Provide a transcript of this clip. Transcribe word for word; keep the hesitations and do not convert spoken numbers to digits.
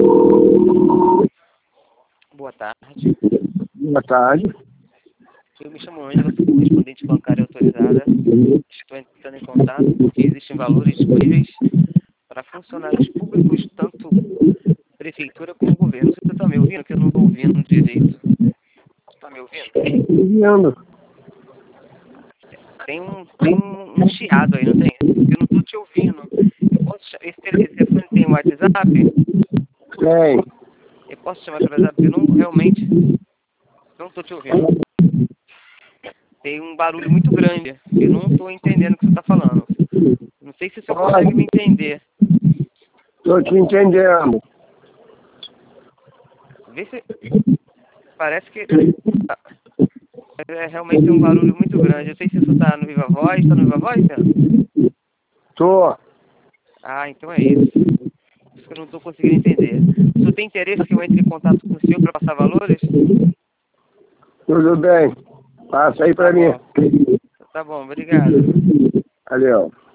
Boa tarde. Boa tarde. Eu me chamo Ângela, sou correspondente bancária autorizada. Estou entrando em contato porque existem valores disponíveis para funcionários públicos, tanto prefeitura como governo. Você está me ouvindo? Que eu não estou ouvindo direito. Está me ouvindo? Ouvindo. Tem um, tem um, um chiado aí, não tem? Eu não estou te ouvindo. Eu posso, esse, esse telefone tem WhatsApp? Tem. Eu posso chamar pelo WhatsApp? Porque eu não, realmente não estou te ouvindo. Tem um barulho muito grande. Eu não estou entendendo o que você está falando. Não sei se você consegue me entender. Estou te entendendo. Vê se... Parece que... É realmente um barulho muito grande. Eu sei se você está no Viva Voz. Está no Viva Voz, Pedro? Tô. Ah, então é isso. Isso que eu não estou conseguindo entender. O senhor tem interesse que eu entre em contato com o senhor para passar valores? Tudo bem. Passa aí Tá pra mim. bom. Tá bom, obrigado. Valeu.